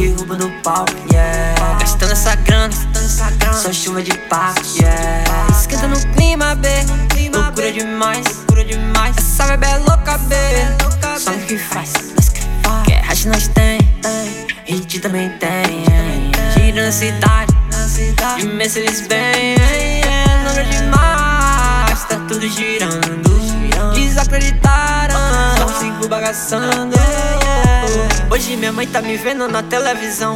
derruba no palco, yeah. Gastando essa grana, só chuva de paco, yeah. Esquenta no clima, B, loucura demais. Essa vibe é louca, B, só que faz. Quer hash nós tem, hit também tem. Gira na cidade, de Mercedes bem. Nada demais, tá tudo girando. Desacreditaram, sigo bagaçando. Hoje minha mãe tá me vendo na televisão.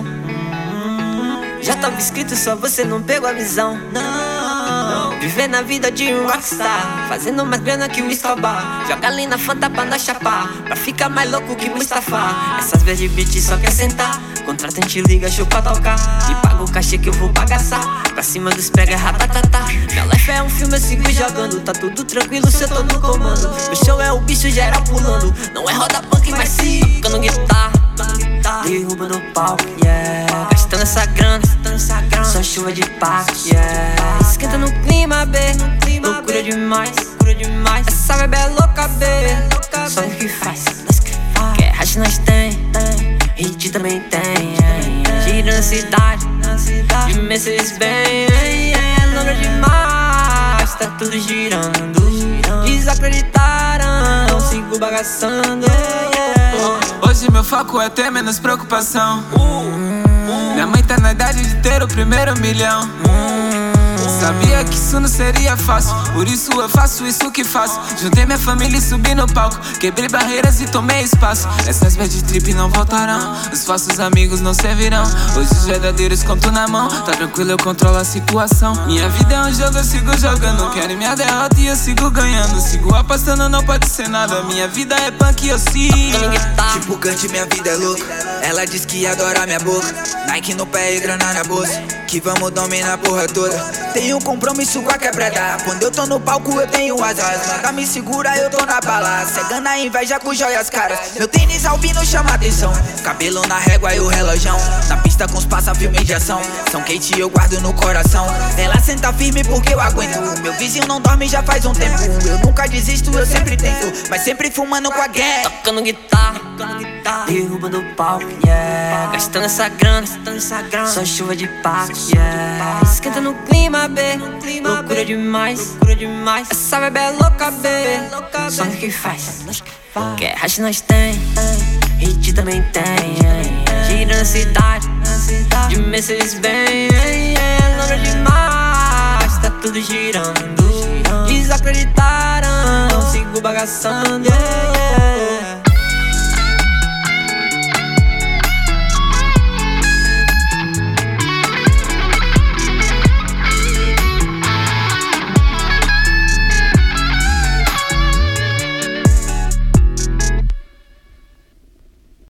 Já tava escrito, só você não pegou a visão. Vivendo a vida de um rockstar, fazendo mais grana que o Escobar. Joga ali na Fanta pra nós chapar, pra ficar mais louco que Mustafa. Essas vezes de beat só quer sentar, contratante liga, show pra tocar. E paga o cachê que eu vou bagaçar, pra cima dos prega, ratatatá. Minha life é um filme, eu sigo jogando. Tá tudo tranquilo se eu tô no comando. Meu show é o bicho geral pulando. Não é roda punk, mas sim tocando guitarra. Derruba no palco, yeah. Gastando essa grana, só chuva de paco, yeah. Esquenta no clima, B, loucura demais. Essa vibe é louca, B, só que faz. Quer hash nós tem, hit também tem. Gira na cidade, de Mercedes bem. Nada demais, tá tudo girando. Desacreditaram, sigo bagaçando, yeah. Hoje meu foco é ter menos preocupação. Minha mãe tá na idade de ter o primeiro milhão. Sabia que isso não seria fácil, por isso eu faço isso que faço. Juntei minha família e subi no palco, quebrei barreiras e tomei espaço. Essas bad trip não voltarão, os falsos amigos não servirão. Hoje os verdadeiros conto na mão, tá tranquilo, eu controlo a situação. Minha vida é um jogo, eu sigo jogando. Quero minha derrota e eu sigo ganhando. Sigo apostando, não pode ser nada. Minha vida é punk e eu sigo. Tipo Kant, minha vida é louca. Ela diz que adora minha boca. Nike no pé e grana na bolsa, que vamos dominar a porra toda. Tenho um compromisso com a quebrada. Quando eu tô no palco eu tenho asas. Nada me segura, eu tô na bala. Cegando a inveja com joias caras. Meu tênis albino chama atenção. Cabelo na régua e o relojão. Na pista com os passa-filme de ação. São Kate eu guardo no coração. Ela senta firme porque eu aguento. Meu vizinho não dorme já faz um tempo. Eu nunca desisto, eu sempre tento. Mas sempre fumando com a gang. Tocando guitarra, derruba no palco, yeah. Gastando essa grana, só chuva de paco, yeah. Esquenta no clima, B, loucura demais. Essa vibe é louca, B, só que faz. Quer hash nós tem, hit também tem. Gira na cidade, de Mercedes bem. Nada demais, tá tudo girando. Desacreditaram, sigo bagaçando, yeah.